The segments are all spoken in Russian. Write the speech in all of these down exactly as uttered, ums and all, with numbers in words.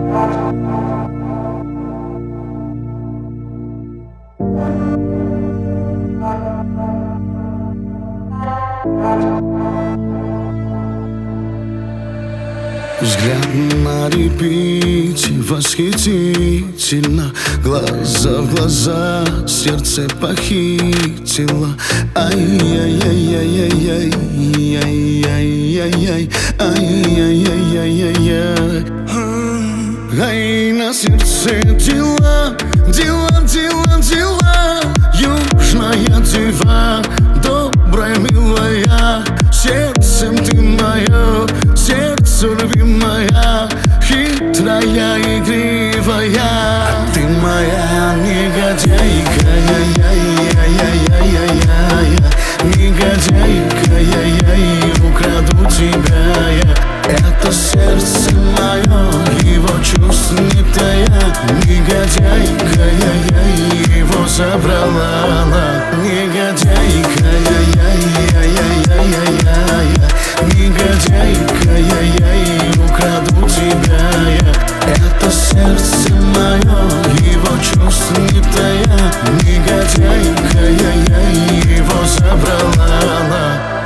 Взгляд на репите восхитительно, глаза в глаза, сердце похитило. Ай-яй-яй-яй-яй-яй-яй-яй, ай-яй-яй-яй-яй-яй. Ай, на сердце дела, дела, дела, дела. Южная дева, добрая, милая, сердцем ты мое, сердце любимая, хитрая, игривая. А ты моя негодяйка, я-я-я-я-я-я-я, негодяйка, я-я, украду тебя я. Это сердце мое, его чувств не тая, негодяйка, я-я, его забрала. Негодяйка, я-я-я-я-я-я-я, негодяйка, я-я, украду тебя я. Это сердце мое, его чувств не тая, негодяйка, я-я, его забрала.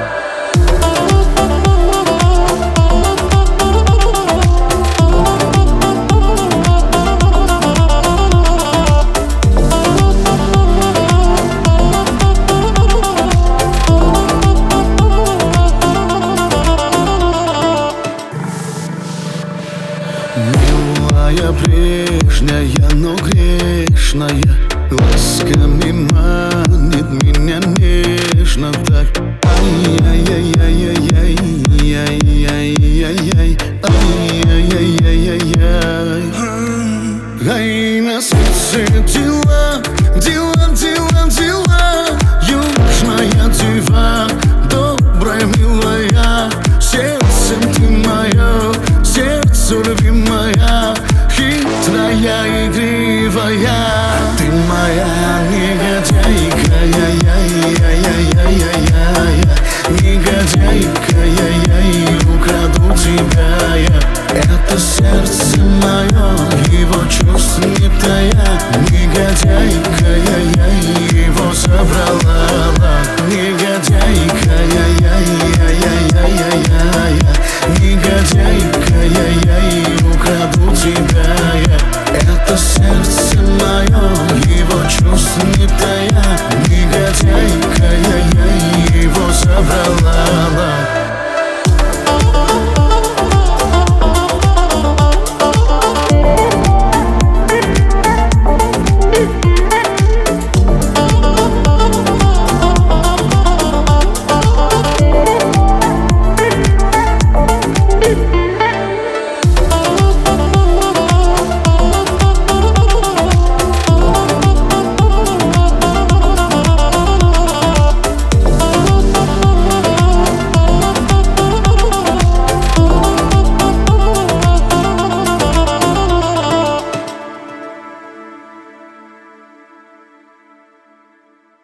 Милая, прежняя, но грешная, ласками манит меня нежно так. Ай-яй-яй-яй-яй-яй-яй-яй, ай-яй-яй-яй-яй. Ай, на сердце дела, дела, дела, дела. Южная дева, добрая, милая, сердцем ты мое, сердце любимая, хитрая, игривая. Ты моя негодяйка, я-я-я-я-я-я-я, негодяйка, я-я, украду тебя я. Это сердце мое, его чувств не тая, негодяйка.